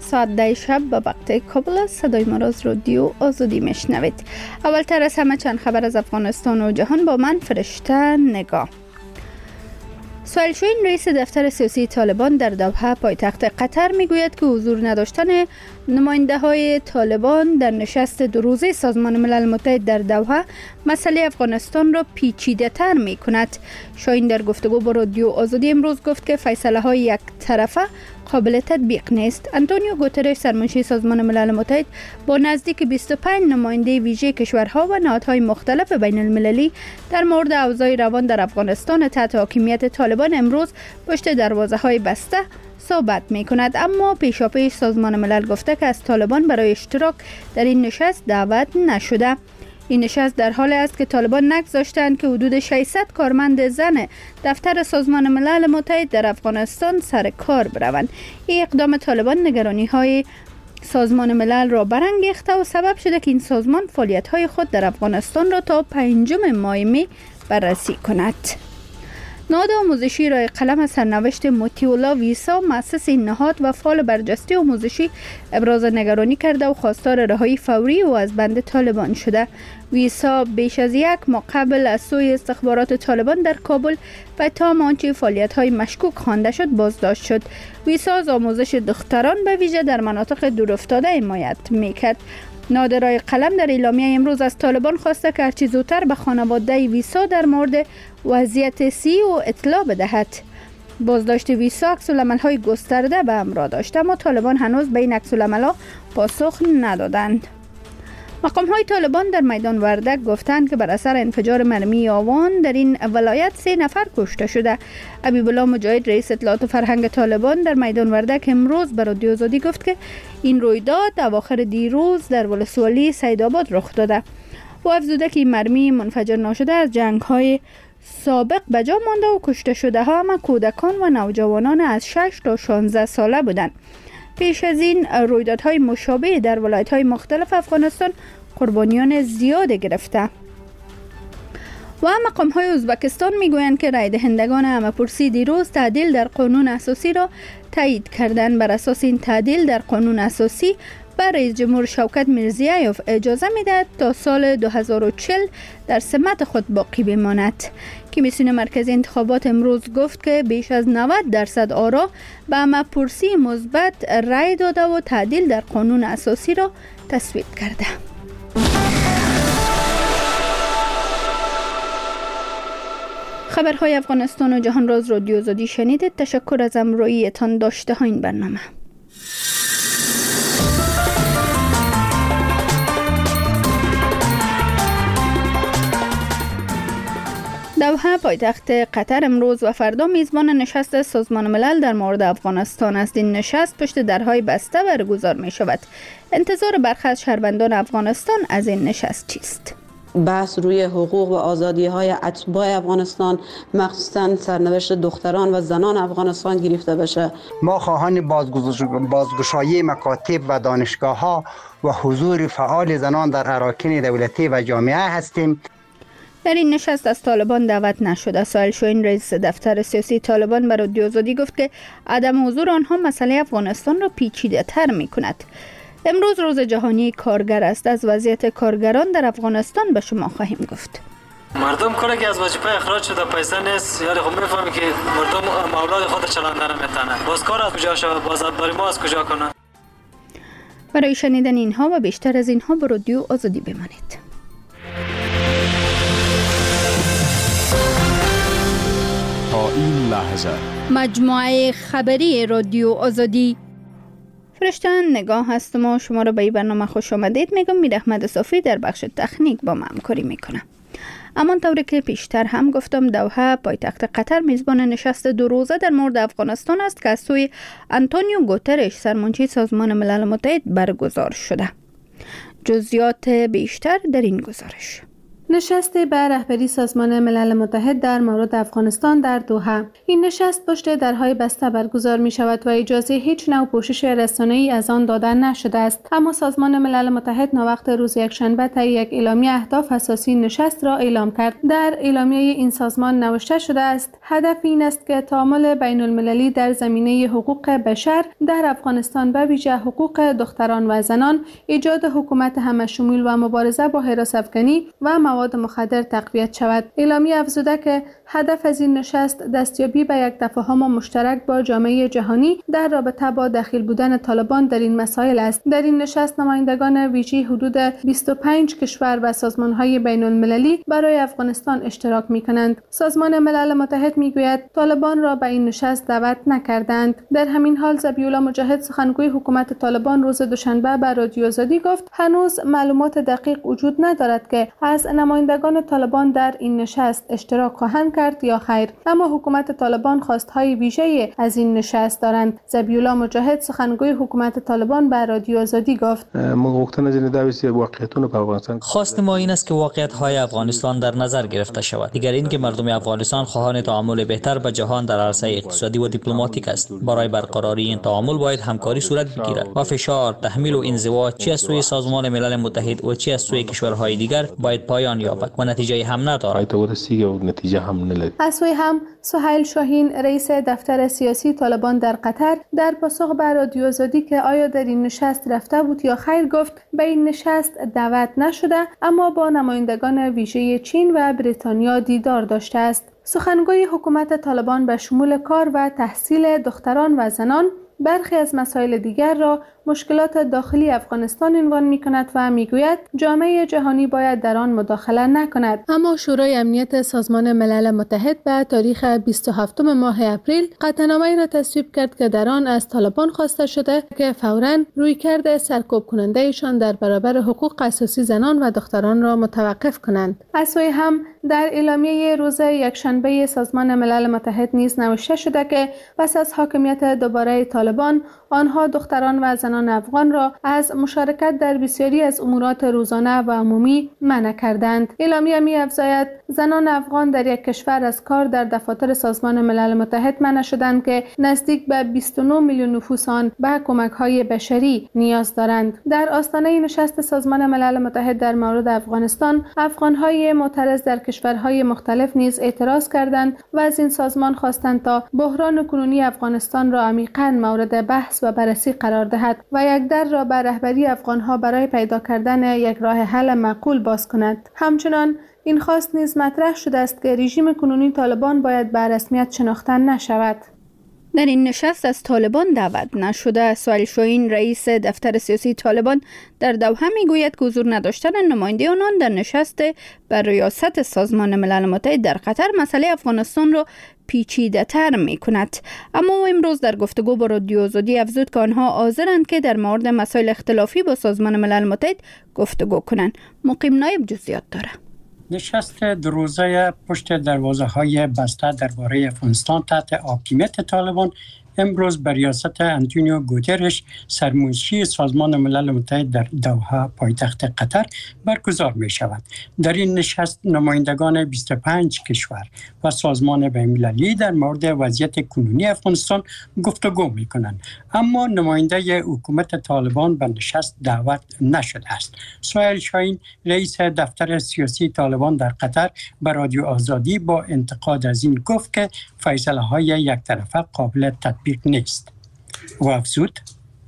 ساعت 10 شب به وقت کابل است. صدای ما را از رادیو آزادی میشنوید. اولتر از همه چند خبر از افغانستان و جهان با من فرشته نگاه. سهیل شاهین رئیس دفتر سیاسی طالبان در دوحه پایتخت قطر میگوید که حضور نداشتن نماینده های طالبان در نشست 2 روزه سازمان ملل متحد در دوحه مسئله افغانستان را پیچیده تر می کند. شاهین در گفتگو با رادیو آزادی امروز گفت که فیصله های یک طرفه قابل تطبیق نیست. آنتونیو گوترش سرمنشی سازمان ملل متحد با نزدیک 25 نماینده ویژه کشورها و نهادهای مختلف بین المللی در مورد اوضاع روان در افغانستان تحت حاکمیت طالبان امروز پشت دروازه های بسته صحبت می کند. اما پیشاپیش سازمان ملل گفته که از طالبان برای اشتراک در این نشست دعوت نشده. این نشست در حال است که طالبان نگذاشتند که حدود 600 کارمند زن دفتر سازمان ملل متحد در افغانستان سر کار بروند. این اقدام طالبان نگرانی‌های سازمان ملل را برانگیخته و سبب شده که این سازمان فعالیت‌های خود در افغانستان را تا 5 ماه می بررسی کند. نهاد آموزشی رای قلم از سرنوشت مطیع ویسا مؤسس این نهاد و فعال برجسته آموزشی ابراز نگرانی کرده و خواستار رهایی فوری و از بند طالبان شده. ویسا بیش از 1 ماه قبل از سوی استخبارات طالبان در کابل و اتهام آنچه فعالیت‌های مشکوک خوانده شد بازداشت شد. ویسا از آموزش دختران به ویژه در مناطق دورافتاده حمایت می‌کرد. نهاد رای قلم در اعلامیه امروز از طالبان خواسته که هرچی زودتر به خانواده ویسا در مورد وضعیت صحی و اطلاع بدهد. بازداشت ویسا عکس‌العمل‌های گسترده به همراه داشت، اما طالبان هنوز به این عکس‌العمل‌ها پاسخ ندادند. مقام‌های طالبان در میدان وردک گفتند که بر اثر انفجار مرمی آوان در این ولایت 3 نفر کشته شده. حبیب الله مجاهد رئیس اطلاعات و فرهنگ طالبان در میدان وردک امروز به رادیو آزادی گفت که این رویداد اواخر دیروز در ولسوالی سیدآباد رخ داده. او افزوده که این مرمی منفجر ناشده از جنگ‌های سابق به جا مانده و کشته شده ها هم کودکان و نوجوانان از 6 تا 16 ساله بودند. پیش از این رویدادهای مشابه در ولایت‌های مختلف افغانستان قربانیان زیاد گرفته. و مقام‌های ازبکستان میگویند که رای دهندگان همه‌پرسی دیروز تعدیل در قانون اساسی را تایید کردند. بر اساس این تعدیل در قانون اساسی به رئیس جمهور شوکت میرزیایوف اجازه میدهد تا سال 2040 در سمت خود باقی بماند. کمیسیون مرکزی انتخابات امروز گفت که بیش از 90% آرا به همه‌پرسی مثبت رای داده و تعدیل در قانون اساسی را تصویب کرده. خبرهای افغانستان و جهان را از رادیو آزادی شنیدید. تشکر از همراهیتان داشته ها این برنامه. دوحه پایتخت قطر امروز و فردا میزبان نشست سازمان ملل در مورد افغانستان است. این نشست پشت درهای بسته برگزار می شود. انتظار برخی از شهروندان افغانستان از این نشست چیست؟ بحث روی حقوق و آزادی‌های اتباع افغانستان، مخصوصاً سرنوشت دختران و زنان افغانستان گرفته بشه. ما خواهان بازگشایی مکاتب و دانشگاه‌ها و حضور فعال زنان در اراکین دولتی و جامعه هستیم. در این نشست از طالبان دعوت نشده. سهیل شاهین رئیس دفتر سیاسی طالبان به رادیو آزادی گفت که عدم حضور آنها مسئله افغانستان را پیچیده تر می کند. امروز روز جهانی کارگر است. از وضعیت کارگران در افغانستان به شما خواهیم گفت. مردم کاری که از وظیفه اخراج شده پیسه نیست، یعنی خب میفهمی که مردم اولاد خود چلاندن نمیتونه. باز کار از کجا شود؟ بازداری ما از کجا کنه؟ برای شنیدن اینها و بیشتر از اینها به رادیو آزادی بمانید. تا این لحظه مجموعه خبری رادیو آزادی. فرشته نگاه هستم و شما را به این برنامه خوش آمدید میگم. میر احمد صافی در بخش تکنیک با ما همکاری میکنه. اما طوری که پیشتر هم گفتم دوحه پایتخت قطر میزبان نشست 2 روزه در مورد افغانستان است که از سوی آنتونیو گوترش سرمنشی سازمان ملل متحد برگزار شده. جزئیات بیشتر در این گزارش. نشست به رهبری سازمان ملل متحد در مورد افغانستان در دوحه. این نشست پشت درهای بسته برگزار می شود و اجازه هیچ نوع پوشش رسانه‌ای از آن داده نشده است. اما سازمان ملل متحد ناوقت روز یکشنبه طی یک اعلامیه اهداف اساسی نشست را اعلام کرد. در اعلامیه این سازمان نوشته شده است: هدف این است که تعامل بین المللی در زمینه حقوق بشر در افغانستان به ویژه حقوق دختران و زنان، ایجاد حکومت همه‌شمول و مبارزه با هراس افغانی و مواد مخدر تقویت شود. اعلامیه افزوده که هدف از این نشست دستیابی به یک تفاهم مشترک با جامعه جهانی در رابطه با دخیل بودن طالبان در این مسائل است. در این نشست نمایندگان ویژه حدود 25 کشور و سازمان‌های بین المللی برای افغانستان اشتراک می‌کنند. سازمان ملل متحد می‌گوید طالبان را به این نشست دعوت نکردند. در همین حال ذبیحالله مجاهد سخنگوی حکومت طالبان روز دوشنبه به رادیو آزادی گفت هنوز معلومات دقیق وجود ندارد که از نمایندگان طالبان در این نشست اشتراک خواهند کرد یا خیر، اما حکومت طالبان خواستهای ویژه‌ای از این نشست دارند. ذبیحالله مجاهد سخنگوی حکومت طالبان به رادیو آزادی گفت خواست ما این است که واقعیت‌های افغانستان در نظر گرفته شود. دیگر اینکه مردم افغانستان خواهان تعامل بهتر با جهان در عرصه اقتصادی و دیپلماتیک است. برای برقراری این تعامل باید همکاری صورت بگیرد و فشار، تحمیل و انزوا چه از سوی سازمان ملل متحد و چه از سوی کشورهای دیگر باید پایان یابد و نتیجه هم ندارد. از سوی هم سهیل شاهین رئیس دفتر سیاسی طالبان در قطر در پاسخ به رادیو آزادی که آیا در این نشست رفته بود یا خیر گفت به این نشست دعوت نشده، اما با نمایندگان ویژه چین و بریتانیا دیدار داشته است. سخنگوی حکومت طالبان به شمول کار و تحصیل دختران و زنان برخی از مسائل دیگر را مشکلات داخلی افغانستان عنوان می‌کند و می‌گوید جامعه جهانی باید در آن مداخله نکند. اما شورای امنیت سازمان ملل متحد به تاریخ 27 ماه اپریل قطعنامه‌ای را تصویب کرد که در آن از طالبان خواسته شده که فوراً رویکرد سرکوب کننده‌شان در برابر حقوق اساسی زنان و دختران را متوقف کنند. از سوی هم در اعلامیه روز یکشنبه سازمان ملل متحد نیز نوشته شده که پس از حاکمیت دوباره طالبان، آنها دختران و زنان افغان را از مشارکت در بسیاری از امورات روزانه و عمومی منع کردند. اعلامیه می‌افزاید زنان افغان در یک کشور از کار در دفاتر سازمان ملل متحد منع شدند که نزدیک به 29 میلیون نفوس آن به کمک‌های بشری نیاز دارند. در آستانه نشست سازمان ملل متحد در مورد افغانستان، افغان‌های معترض در کشورهای مختلف نیز اعتراض کردند و از این سازمان خواستند تا بحران کنونی افغانستان را عمیقاً مورد بحث و بررسی قرار دهد و یک در را به رهبری افغانها برای پیدا کردن یک راه حل معقول باز کند. همچنان این خواست نیز مطرح شده است که رژیم کنونی طالبان باید به رسمیت شناخته نشود. در این نشست از طالبان دعوت نشده. سهیل شاهین رئیس دفتر سیاسی طالبان در دوحه میگوید که حضور نداشتن نماینده آنان در نشست بر ریاست سازمان ملل متحد در قطر مسئله افغانستان را پیچیده تر می کند. اما او امروز در گفتگو با رادیو آزادی افزود که آنها حاضرند که در مورد مسائل اختلافی با سازمان ملل متحد گفتگو کنند. مقیم نایب جزئیات داره. نشست دو روزه پشت دروازه‌های بسته درباره افغانستان تحت حاکمیت طالبان امروز به ریاست آنتونیو گوترش سرمنشی سازمان ملل متحد در دوحه پایتخت قطر برگزار می شود. در این نشست نمایندگان 25 کشور و سازمان بین‌المللی در مورد وضعیت کنونی افغانستان گفتگو می کنند، اما نماینده حکومت طالبان به نشست دعوت نشده است. سهیل شاهین رئیس دفتر سیاسی طالبان در قطر به رادیو آزادی با انتقاد از این گفت که فیصله‌های یک طرفه قابل تطبیق نیست و افزود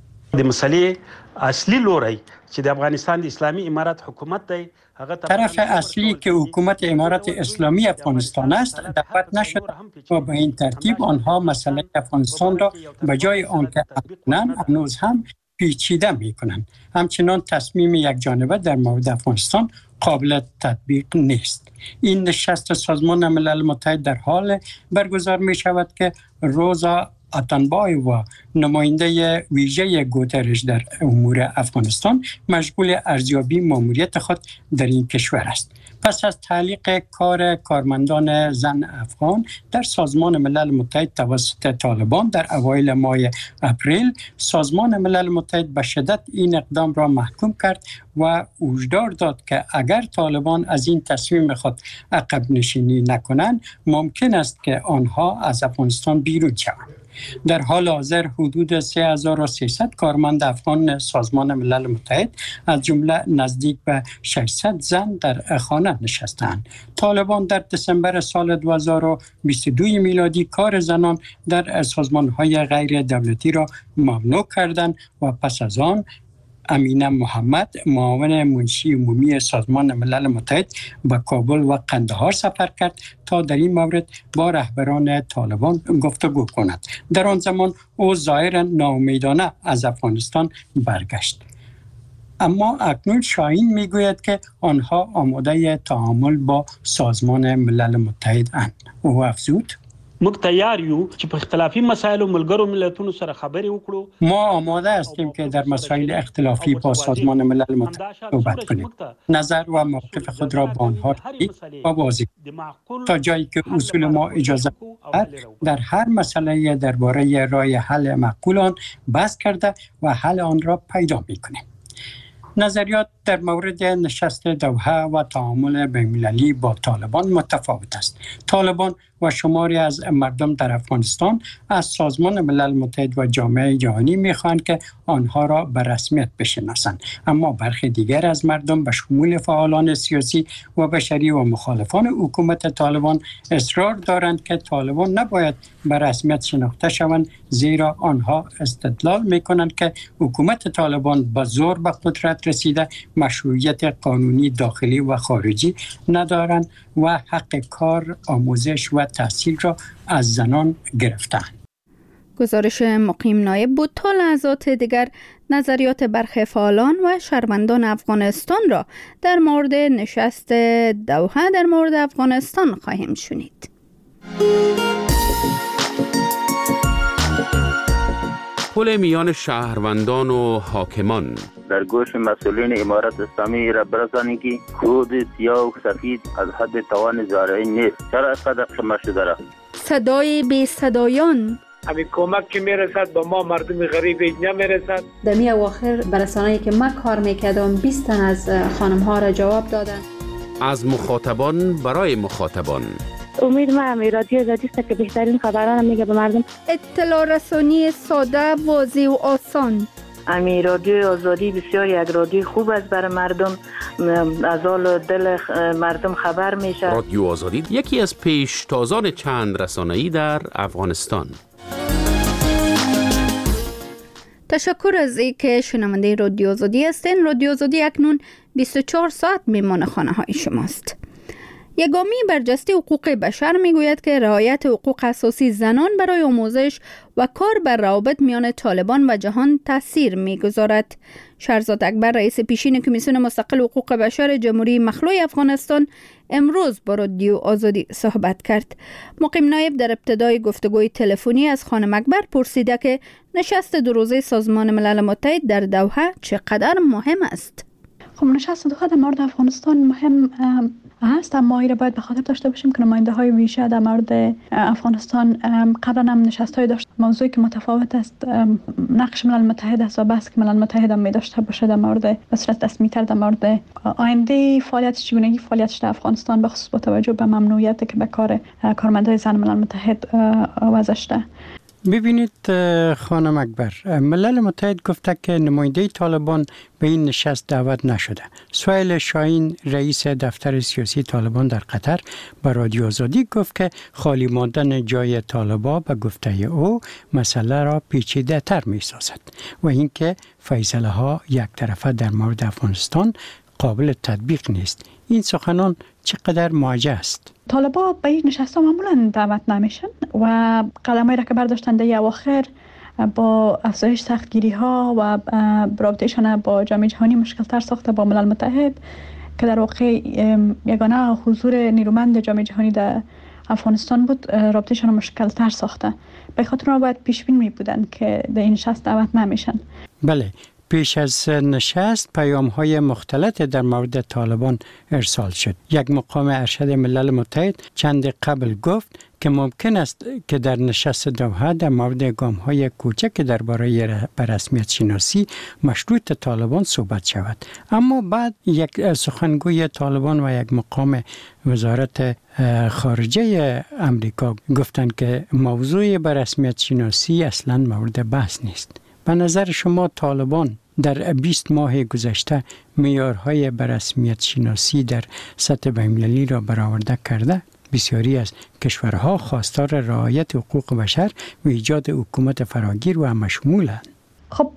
د مسئله اصلی لوری چې د افغانستان د اسلامي امارات حکومت دی طرف اصلی که حکومت امارات اسلامی افغانستان است دعوت نشد و به این ترتیب آنها مسئله افغانستان را به جای آنکه کنند هنوز هم پیچیده می‌کنند. همچنان تصمیم یک جانبه در مورد افغانستان قابل تطبیق نیست. این نشست سازمان ملل متحد در حال برگزار می شود که روزا اتنبای و نماینده ویژه گوترش در امور افغانستان مشغول ارزیابی ماموریت خود در این کشور است. پس از تعلیق کار کارمندان زن افغان در سازمان ملل متحد توسط طالبان در اوایل ماه اپریل، سازمان ملل متحد به شدت این اقدام را محکوم کرد و هشدار داد که اگر طالبان از این تصمیم خود عقب نشینی نکنند، ممکن است که آنها از افغانستان بیرون شوند. در حال حاضر حدود 3300 کارمند افغان سازمان ملل متحد از جمله نزدیک به 600 زن در خانه نشستند. طالبان در دسامبر سال 2022 میلادی کار زنان در سازمان‌های غیر دولتی را ممنوع کردند و پس از آن امینه محمد، معاون منشی عمومی سازمان ملل متحد، به کابل و قندهار سفر کرد تا در این مورد با رهبران طالبان گفتگو کند. در آن زمان او ظاهراً ناامیدانه از افغانستان برگشت. اما اکنون شاهین میگوید که آنها آماده تعامل با سازمان ملل متحد اند. او افزود: موږ تیار یو چې په اختلافي مسایلو ملګرو ملتونو سره خبرې وکړو. ما آماده هستیم که در مسائل اختلافی با سازمان ملل متحد صحبت کنیم. نظر و موقف خود را با آنها و واضح تا جایی که اصول ما اجازه در هر مسئله درباره راه حل معقول آن بحث کرده و حل آن را پیدا می‌کنیم. نظریات در مورد نشست دوحه و تعامل بین‌المللی با طالبان متفاوت است. طالبان و شماری از مردم در افغانستان از سازمان ملل متحد و جامعه جهانی می‌خواهند که آنها را به رسمیت بشناسند، اما برخی دیگر از مردم به شمول فعالان سیاسی و بشری و مخالفان حکومت طالبان اصرار دارند که طالبان نباید به رسمیت شناخته شوند، زیرا آنها استدلال می‌کنند که حکومت طالبان به زور به قدرت رسیده، مشروعیت قانونی داخلی و خارجی ندارند و حق کار، آموزش و تحصیل را از زنان گرفتند. گزارش مقیم نایب بود. تا لحظات دیگر نظریات برخی فعالان و شهروندان افغانستان را در مورد نشست دوحه در مورد افغانستان خواهیم شنید. پل میان شهروندان و حاکمان در گوش مسئولین امارت اسلامی را برسانید که خود سیاه و سفید از حد توان زارعی نیست. چرا اینقدر خمه شده را؟ صدای بی صدایان. همین کمک که میرسد با ما مردم غریب نمیرسد. در می اواخر برسانه‌ای که من کار میکردم 20 تن از خانم ها را جواب دادن. از مخاطبان برای مخاطبان. امید ما هم رادیو آزادی است که بهترین خبران میگه به مردم. اطلاع رسانی ساده، واضح و آسان. امی رادیو آزادی بسیار یک رادیو خوب است برای مردم، از حال دل مردم خبر میشه. رادیو آزادی یکی از پیشتازان چند رسانه‌ای در افغانستان. تشکر از اینکه شنونده رادیو آزادی هستین. رادیو آزادی اکنون 24 ساعت میمان خانه های شماست. یگامی برجسته حقوق بشر میگوید که رعایت حقوق اساسی زنان برای آموزش و کار بر روابط میان طالبان و جهان تاثیر میگذارد. شهرزاد اکبر، رئیس پیشین کمیسیون مستقل حقوق بشر جمهوری مخلوع افغانستان، امروز با رادیو آزادی صحبت کرد. مقیم نایب در ابتدای گفتگوی تلفنی از خانم اکبر پرسیده که نشست دو روزه سازمان ملل متحد در دوحه چقدر مهم است. خب نشست دوحه در مورد افغانستان مهم هست، اما این را باید به خاطر داشته باشیم که نماینده های ویژه در مورد افغانستان قبلا هم نشست های داشت. موضوعی که متفاوت است نقش ملل متحد است و بحث که ملل متحد هم می داشته باشه در مورد به صورت رسمی تر در مورد آینده فعالیت چگونگی فعالیتش در افغانستان، به خصوص با توجه به ممنوعیت که به کار کارمندای زن ملل متحد وضع شده. ببینید خانم اکبر، ملل متحد گفته که نماینده طالبان به این نشست دعوت نشده. سهیل شاهین، رئیس دفتر سیاسی طالبان در قطر، به رادیو آزادی گفت که خالی ماندن جای طالبان به گفته او مسئله را پیچیده تر می سازد و اینکه فیصله ها یک طرفه در مورد افغانستان قابل تطبیق نیست. این سخنان چقدر موجه است؟ طالبان به این نشست ها معمولا دعوت نمیشن و قدمایی را که برداشتن در اواخر با افزایش سختگیری ها و رابطهشان با جامعه جهانی مشکل تر ساخته با ملل متحد، که در واقع یگانه حضور نیرومند جامعه جهانی در افغانستان بود رابطهشان رو مشکل تر ساخته. به خاطر باید پیش بین می بودن که در این نشست دعوت نمیشن. بله، پیش از نشست پیام‌های مختلف در مورد طالبان ارسال شد. یک مقام ارشد ملل متحد چند قبل گفت که ممکن است که در نشست دوحه در مورد گام‌های کوچک درباره رسمیت شناسی مشروط طالبان صحبت شود. اما بعد یک سخنگوی طالبان و یک مقام وزارت خارجه امریکا گفتند که موضوع رسمیت شناسی اصلاً مورد بحث نیست. به نظر شما طالبان در 20 ماه گذشته معیارهای رسمیت شناسی در سطح بین‌المللی را برآورده کرده؟ بسیاری از کشورها خواستار رعایت حقوق بشر و ایجاد حکومت فراگیر و مشمولند. خب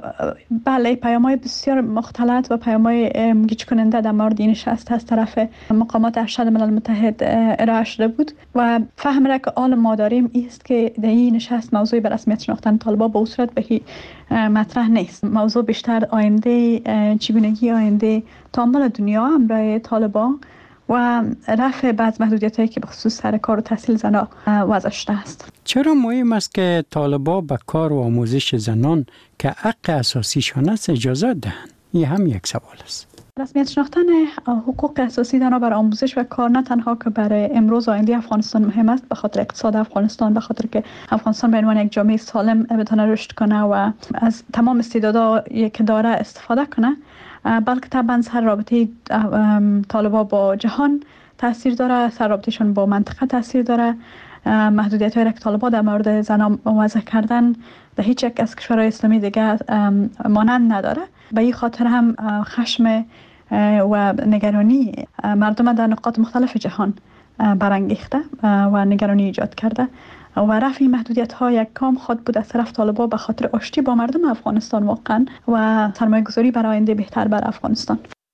بله، پیام‌های بسیار مختلط و پیام‌های گیج کننده در مورد این نشست از طرف مقامات ارشد ملل متحد ارائه شده بود و فهم را که آل ما داریم است که در این نشست موضوع به رسمیت شناختن طالبان به اون صورت بهی مطرح نیست. موضوع بیشتر آینده، چگونگی آینده تعامل دنیا همراه طالبان و رفع بعض محدودیت‌هایی که به خصوص سر کار و تحصیل زنان وضع شده است. چرا مهم است که طالبان به کار و آموزش زنان که حق اساسیشان است اجازه دهند؟ این هم یک سوال است. رسمیت شناختن حقوق اساسی زنان برای آموزش و کار نه تنها که برای امروز و آینده افغانستان مهم است، به خاطر اقتصاد افغانستان، به خاطر که افغانستان به عنوان یک جامعه سالم بتونه رشد کنه و از تمام استعدادایی که داره استفاده کنه، بلکه طبعا سر رابطه طالبان با جهان تاثیر داره، سر رابطهشون با منطقه تاثیر داره. محدودیت‌هایی که طالبان در مورد زنان وضع کردن در هیچ یک از کشورهای اسلامی دیگه مانند نداره. به این خاطر هم خشم و نگرانی مردم در نقاط مختلف جهان برانگیخته و نگرانی ایجاد کرده و رفع محدودیت‌ها یک کام خود بود از طرف طالبان به خاطر آشتی با مردم افغانستان واقعا و سرمایه‌گذاری برای آینده بهتر بر افغانستان.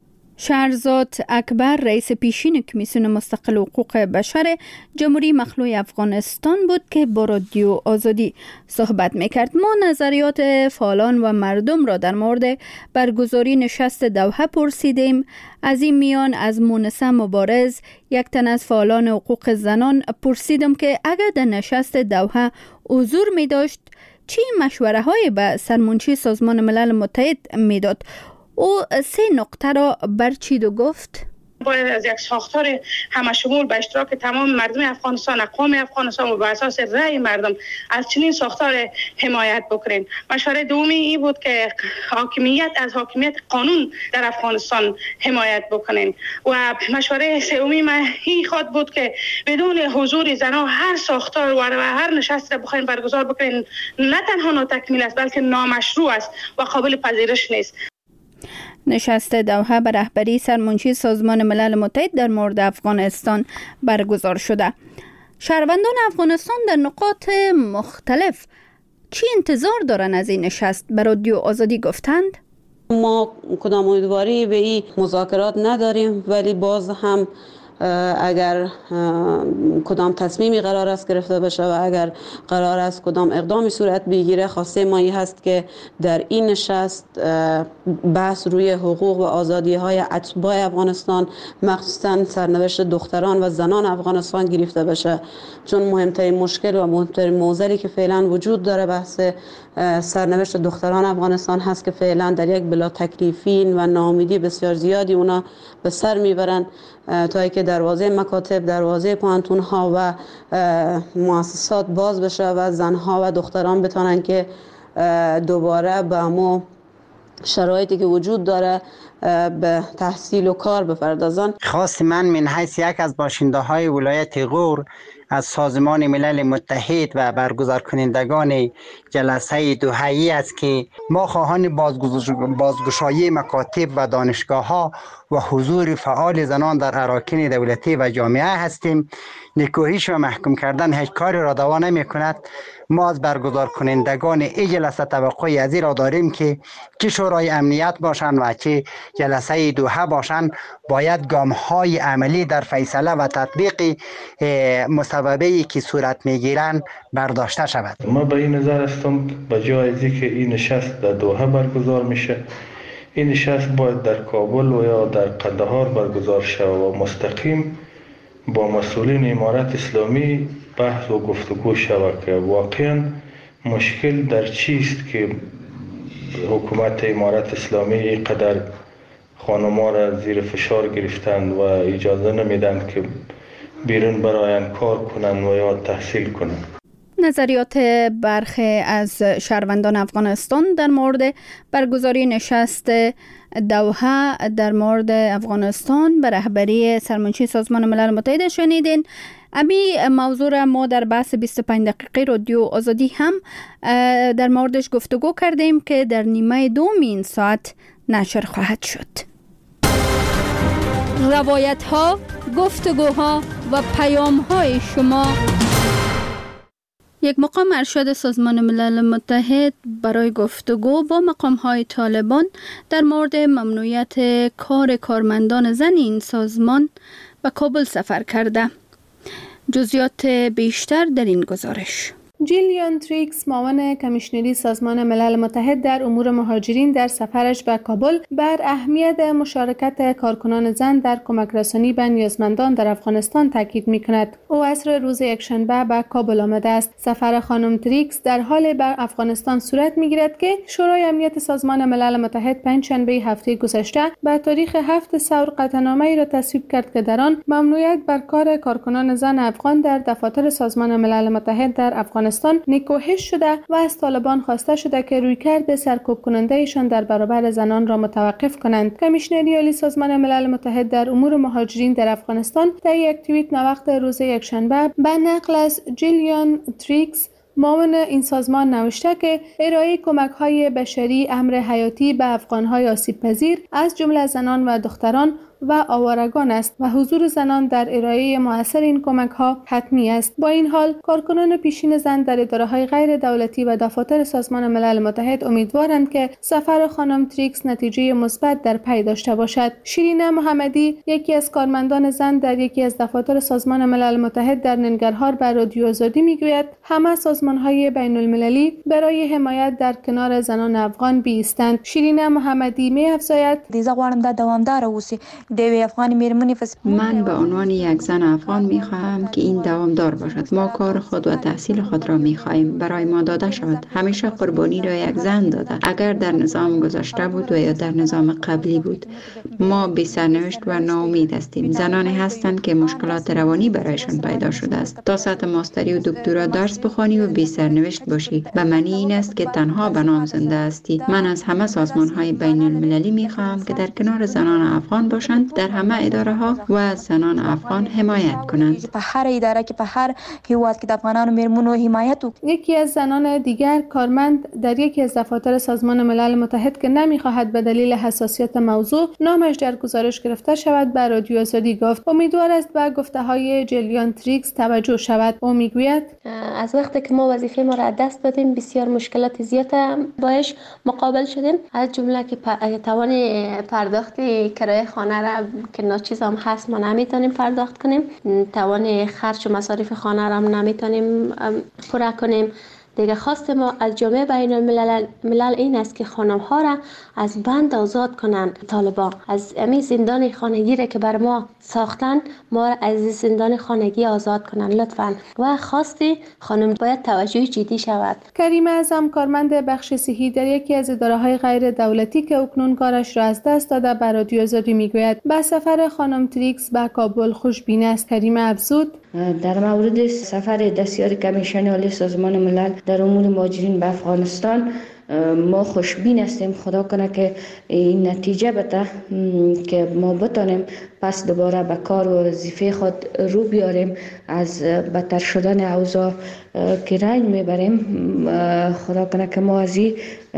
شهرزاد اکبر رئیس پیشین کمیسیون مستقل حقوق بشر جمهوری مخلوع افغانستان بود که با رادیو آزادی صحبت میکرد. ما نظریات فعالان و مردم را در مورد برگزاری نشست دوحه پرسیدیم. از این میان از مونسه مبارز، یک تن از فعالان حقوق زنان، پرسیدم که اگر در نشست دوحه حضور می داشت چی مشوره های به سرمنشی سازمان ملل متحد میداد. او 3 نقطه را برچید و گفت باید از یک ساختار همشمول به اشتراک تمام مردم افغانستان، اقوام افغانستان و بر اساس رأی مردم از چنین ساختار حمایت بکنیم. مشوره دومی این بود که از حاکمیت قانون در افغانستان حمایت بکنیم و مشوره سومی این خواهد بود که بدون حضور زنان هر ساختار و هر نشست را بخوایم برگزار بکنیم نه تنها ناتکمیل است بلکه نامشروع است و قابل پذیرش نیست. نشست دوحه به رهبری سرمنشی سازمان ملل متحد در مورد افغانستان برگزار شده. شهروندان افغانستان در نقاط مختلف چی انتظار دارن از این نشست؟ به رادیو آزادی گفتند ما کدام امیدواری به این مذاکرات نداریم، ولی باز هم اگر کدام تصمیمی قرار است گرفته بشه و اگر قرار است کدام اقدامی صورت بگیره، خواسته ما این هست که در این نشست بحث روی حقوق و آزادی های اتباع افغانستان، مخصوصا سرنوشت دختران و زنان افغانستان گرفته بشه، چون مهمترین مشکل و مهمترین معضلی که فعلا وجود داره بحث سرنوشت دختران افغانستان هست که فعلا در یک بلا تکلیفی و ناامیدی بسیار زیادی اونا به سر میبرن تا که دروازه مکاتب، دروازه پوهنتون ها و مؤسسات باز بشه و زنها و دختران بتونن که دوباره به همون شرایطی که وجود داره به تحصیل و کار بپردازن. خواست من من حیث یک از باشنده های ولایت غور از سازمان ملل متحد و برگزار کنندگان جلسه دوحه‌ای است که ما خواهان بازگشایی مکاتب و دانشگاه ها و حضور فعال زنان در اراکین دولتی و جامعه هستیم. نکوهش و محکوم کردن هیچ کاری را دوا نمی کند. ما از برگزار کنندگان این جلسه توقعی از این را داریم که چه شورای امنیت باشند و چه جلسه دوحه باشند باید گام های عملی در فیصله و تطبیق مصوبه‌ای که صورت میگیرند برداشته شود. ما به این نظر هستم به جای از اینکه این نشست در دوحه برگزار میشه، این نشست باید در کابل و یا در قندهار برگزار شود و مستقیم با مسئولین امارت اسلامی بحث و گفتگو شود که واقعا مشکل در چیست که حکومت امارت اسلامی اینقدر خانم‌ها را زیر فشار گرفتند و اجازه نمیدن که بیرون براین کار کنند و یا تحصیل کنند. نظریات برخی از شهروندان افغانستان در مورد برگزاری نشست دوحه در مورد افغانستان به رهبری سرمنشی سازمان ملل متحد شنیدین. امی موضوع را ما در بحث 25 دقیقه رادیو آزادی هم در موردش گفتگو کردیم که در نیمه دوم این ساعت نشر خواهد شد. روایت ها، گفتگوها و پیام های شما. یک مقام ارشد سازمان ملل متحد برای گفتگو با مقام‌های طالبان در مورد ممنوعیت کار کارمندان زن این سازمان به کابل سفر کرده. جزئیات بیشتر در این گزارش. جیلیان تریکس، معاون کمیشنری سازمان ملل متحد در امور مهاجرین، در سفرش به کابل بر اهمیت مشارکت کارکنان زن در کمک رسانی به نیازمندان در افغانستان تاکید می‌کند. او عصر روز یکشنبه به کابل آمده است. سفر خانم تریکس در حال به افغانستان صورت می‌گیرد که شورای امنیت سازمان ملل متحد پنجشنبه هفته گذشته به تاریخ 7 ثور قطعنامه‌ای را تصویب کرد که در آن ممنوعیت بر کار کارکنان زن افغان در دفاتر سازمان ملل متحد در افغانستان نکوهش شده و از طالبان خواسته شده که رویکرد سرکوب کننده ایشان در برابر زنان را متوقف کنند. کمیشنری عالی سازمان ملل متحد در امور مهاجرین در افغانستان در یک توییت نوقت روز یکشنبه به نقل از جیلیان تریکس، معاون این سازمان، نوشته که ارائه کمک‌های بشری امر حیاتی به افغان‌های آسیب‌پذیر از جمله زنان و دختران و آوارگان است و حضور زنان در ارائه مؤثر این کمک‌ها حتمی است. با این حال کارکنان پیشین زن در اداره‌های غیر دولتی و دفاتر سازمان ملل متحد امیدوارند که سفر خانم تریکس نتیجه مثبت در پی داشته باشد. شیرین محمدی، یکی از کارمندان زن در یکی از دفاتر سازمان ملل متحد در ننگرهار، به رادیو آزادی میگوید همه سازمان‌های بین‌المللی برای حمایت در کنار زنان افغان بایستند. شیرین محمدی می‌افزاید: من به عنوان یک زن افغان می‌خواهم که این دوامدار باشد. ما کار خود و تحصیل خود را می‌خواهیم برای ما داده شود. همیشه قربانی را یک زن داده، اگر در نظام گذشته بود و یا در نظام قبلی بود. ما بی سرنوشت و ناامید هستیم. زنانی هستند که مشکلات روانی برایشان پیدا شده است. تا سطح ماستری و دکترا درس بخوانی و بی سرنوشت باشی به معنی این است که تنها به نام زنده هستی. من از همه سازمان‌های بین‌المللی می‌خواهم که در کنار زنان افغان باشند، در همه اداره ها و از زنان افغان حمایت کنند. په هر اداره کې په هر هیواد کې د افغانانو میرمنو حمایت وکړي. یکی از زنان دیگر کارمند در یکی از دفاتر سازمان ملل متحد که نمیخواهد به دلیل حساسیت موضوع نامش در گزارش گرفته شود به رادیو آزادی گفت امیدوار است به گفته‌های جیلیان تریکس توجه شود. او میگوید از وقتی که ما وظیفه ما را از دست دادیم بسیار مشکلات زیاد باش مقابل شدیم، از جمله که توان پرداخت کرایه خانه را که ناچیز هم هست ما نمیتونیم پرداخت کنیم، توان خرج و مصارف خانه را هم نمیتونیم پورا کنیم. دیگه خواست ما از جامعه بین الملل این است که خانم ها را از بند آزاد کنند. طالبان از امی زندان خانگی را که بر ما ساختن ما را از زندان خانگی آزاد کنند لطفاً و خواستی خانم باید توجه جدی شود. کریم اعظم، کارمند بخش صحی در یکی از اداره‌های غیر دولتی که اکنون کارش را از دست داده، به رادیو آزادی میگوید به سفر خانم تریکس به کابل خوشبین است. کریم افزود در مورد سفر دستیار کمیشن عالی سازمان ملل در امور مهاجرین به افغانستان ما خوشبین هستیم. خدا کنه که این نتیجه بده که ما بتانیم پس دوباره به کار و وظیفه خود رو بیاریم، از بدتر شدن اوضاع که رنج میبریم. خدا کنه که ما از این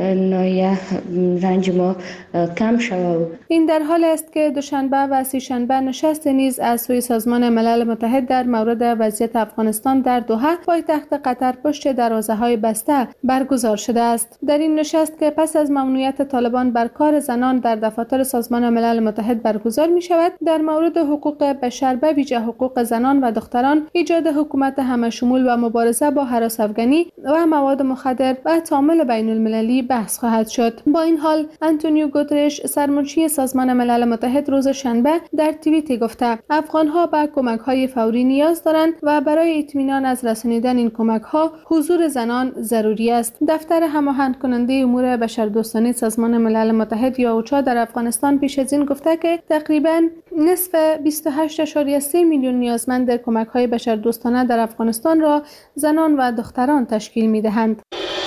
نایه رنج ما کم شود. این در حال است که دوشنبه و سه‌شنبه نشست نیز از سوی سازمان ملل متحد در مورد وضعیت افغانستان در دوحه پایتخت قطر پشت دروازه‌های بسته برگزار شده است. در این نشست که پس از ممنوعیت طالبان بر کار زنان در دفاتر سازمان ملل متحد برگزار می شود، در در مورد حقوق بشر به ویژه حقوق زنان و دختران، ایجاد حکومت همه‌شمول و مبارزه با هراس افغانی و مواد مخدر و تعامل بین المللی بحث خواهد شد. با این حال آنتونیو گوترش سرمنشی سازمان ملل متحد روز شنبه در توییتی گفته افغان‌ها به کمک‌های فوری نیاز دارند و برای اطمینان از رسانیدن این کمک‌ها حضور زنان ضروری است. دفتر هماهنگ کننده امور بشردوستانه سازمان ملل متحد یا اوچا در افغانستان پیش از این گفته که تقریباً نصف 28.3 میلیون نیازمند کمک‌های بشردوستانه در افغانستان را زنان و دختران تشکیل می‌دهند.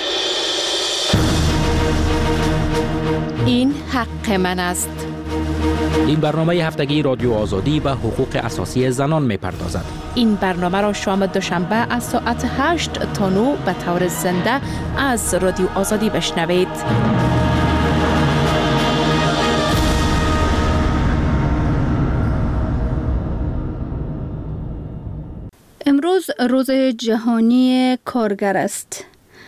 این حق من است. این برنامه هفتگی رادیو آزادی به حقوق اساسی زنان می‌پردازد. این برنامه را شام دوشنبه از ساعت 8 تا 9 به طور زنده از رادیو آزادی بشنوید. امروز روز جهانی کارگر است.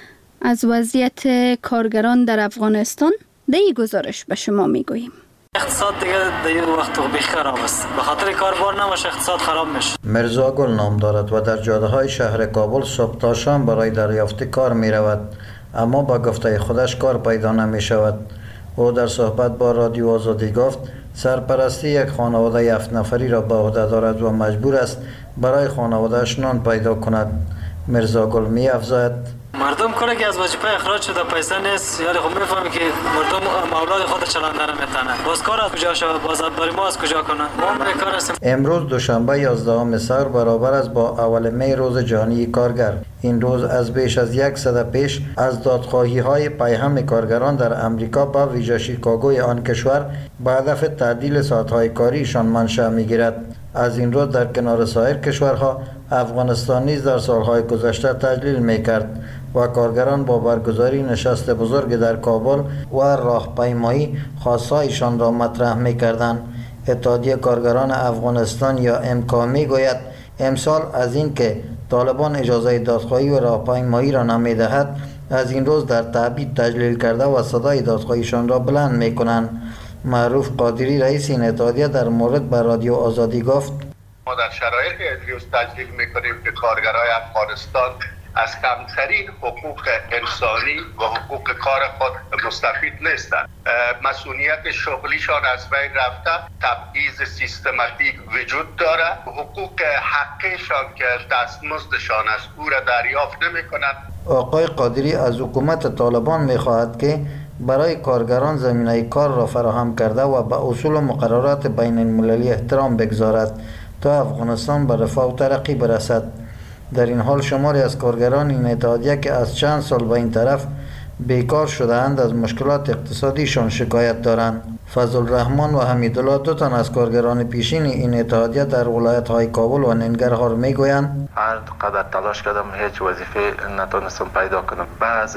از وضعیت کارگران در افغانستان در این گزارش به شما میگوییم. اقتصاد دیگه در این وقت خراب است. به خاطر کاربار نباشه اقتصاد خراب میشه. مرزا گل نام دارد و در جاده‌های شهر کابل صبح تا شام برای دریافت کار می رود، اما با گفته خودش کار پیدا نمی شود. او در صحبت با رادیو آزادی گفت سرپرستی یک خانواده 7 نفری را به عهده دارد و مجبور است برای خانواده‌اش نان پیدا کند. مرزا گل می افزاید مردم کاری که از وظیفه اخراج شده پیسه نیست، یعنی خب میفهمی که مردم اولاد خود چلاندن نمیتونه. باز کار از کجا شود؟ باز برای ما از کجا کنه؟ ما بیکار هستیم. امروز دوشنبه 11 سحر برابر است با اول می روز جهانی کارگر. این روز از بیش از 1 سده پیش از دادخواهی‌های پیهم کارگران در امریکا به ویژه شیکاگوی آن کشور به هدف تعدیل ساعت‌های کاریشان منشأ می‌گیرد. از این روز در کنار سایر کشورها افغانستان نیز در سالهای گذشته تجلیل می‌کرد و کارگران با برگزاری نشست بزرگ در کابل و راهپیمایی خواستهایشان را مطرح می‌کردند. اتحادیه کارگران افغانستان یا امکا می‌گوید امسال از این که طالبان اجازه دادخواهی و راهپیمایی را نمی‌دهد، از این روز در تعبید تجلیل کرده و صدای دادخواهیشان را بلند می‌کنند. معروف قادری رئیس این اتحادیه در مورد به رادیو آزادی گفت ما در شرایط امروز تجلیل می‌کنیم که کارگرای افغانستان از کمترین حقوق انسانی و حقوق کار خود مستفید نیستند. مسئولیت شغلیشان از بین رفته، تبعیض سیستماتیک وجود دارد، حقوق حقیشان که دستمزدشان است او را دریافت نمی‌کنند. آقای قادری از حکومت طالبان می‌خواهد که برای کارگران زمینه کار را فراهم کرده و به اصول و مقررات بین المللی احترام بگذارد تا افغانستان به رفاه و ترقی برسد. در این حال شماری از کارگران این اتحادیه که از چند سال به این طرف بیکار شده‌اند از مشکلات اقتصادیشان شکایت دارند. فضل الرحمن و حمیدالله دو تن از کارگران پیشین این اتحادیه در ولایت‌های کابل و ننگرهار میگویند هر قدر تلاش کردم هیچ وظیفه نتونستم پیدا کنم. بعض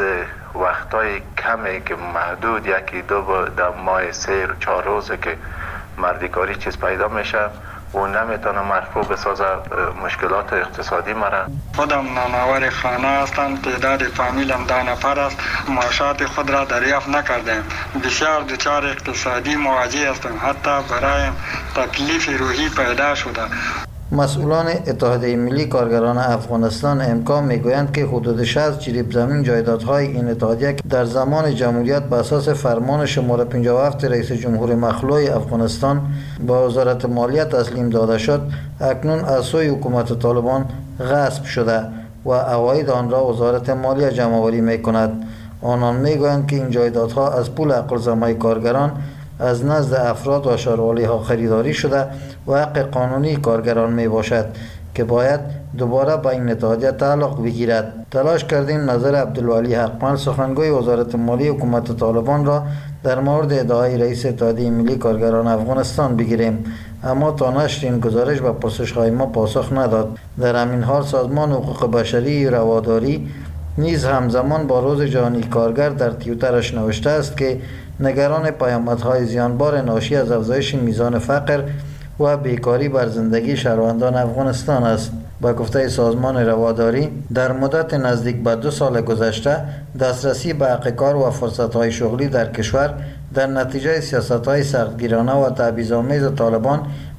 وقتای کمی که محدود یکی دو در ماه 3-4 روزه که مردیکاری چیز پیدا میشه و نمیتونه مرفوع بسازه مشکلات اقتصادی مرا. خودم نانآور خانه هستم، تعداد فامیلم 10 نفر است. معاشات خود را دریافت نکردم. بسیار دچار اقتصادی مواجه هستم، حتی برایم تکلیف روحی پیدا شده. مسئولان اتحادیه ملی کارگران افغانستان امکان میگویند که حدود 60 جریب زمین جایدادهای این اتحادیه در زمان جمهوریت به اساس فرمان شماره 57 رئیس جمهور مخلوع افغانستان با وزارت مالیه تسلیم داده شد، اکنون از سوی حکومت طالبان غصب شده و عواید آن را وزارت مالیه جمع‌آوری میکند. آنان میگویند که این جایدادها از پول عقل‌زن‌های کارگران از نزد افراد و شاروالی‌ها خریداری شده و حق قانونی کارگران می باشد که باید دوباره به این اتحادیه تعلق بگیرد. تلاش کردیم نظر عبدالولی حقمل سخنگوی وزارت مالی حکومت طالبان را در مورد ادعای رئیس اتحادیه ملی کارگران افغانستان بگیریم، اما تا نشر این گزارش به پرسش‌های ما پاسخ نداد. در همین حال سازمان حقوق بشری رواداری نیز همزمان با روز جهانی کارگر در توییترش نوشته است که نگران پیامدهای زیانبار ناشی از افزایش میزان فقر و بیکاری بر زندگی شهروندان افغانستان است. با گفته سازمان رواداری در مدت نزدیک به 2 سال گذشته دسترسی به حق کار و فرصت‌های شغلی در کشور در نتیجه سیاست‌های سختگیرانه و تبعیض‌آمیز طالبان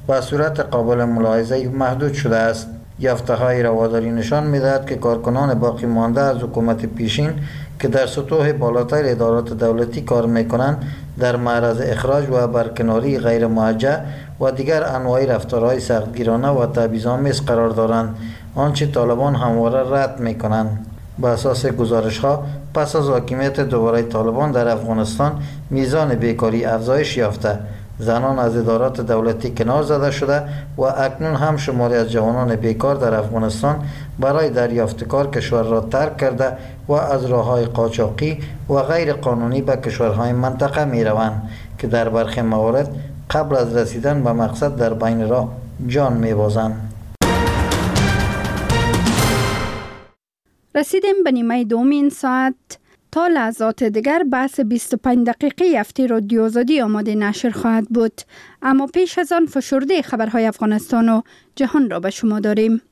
و صورت قابل ملاحظه محدود شده است. یافته های رواداری نشان می‌دهد که کارکنان باقی مانده از حکومت پیشین که در سطوح بالاتر ادارات دولتی کار می‌کنند در معرض اخراج و برکناری غیر موجه و دیگر انواع رفتارهای سختگیرانه و تبعیض‌آمیز قرار دارند، آنچه طالبان همواره رد می‌کنند. به اساس گزارش‌ها پس از حاکمیت دوباره طالبان در افغانستان میزان بیکاری افزایش یافته، زنان از ادارات دولتی کنار زده شده و اکنون هم شماری از جوانان بیکار در افغانستان برای دریافت کار کشور را ترک کرده و از راه‌های قاچاقی و غیر قانونی به کشورهای منطقه می روند که در برخی موارد قبل از رسیدن به مقصد در بین راه جان می بازند. رسیدیم به نیمه دوم این ساعت. تا لحظات دیگر بحث 25 دقیقه هفته رادیو آزادی آماده نشر خواهد بود، اما پیش از آن فشرده خبرهای افغانستان و جهان را به شما داریم.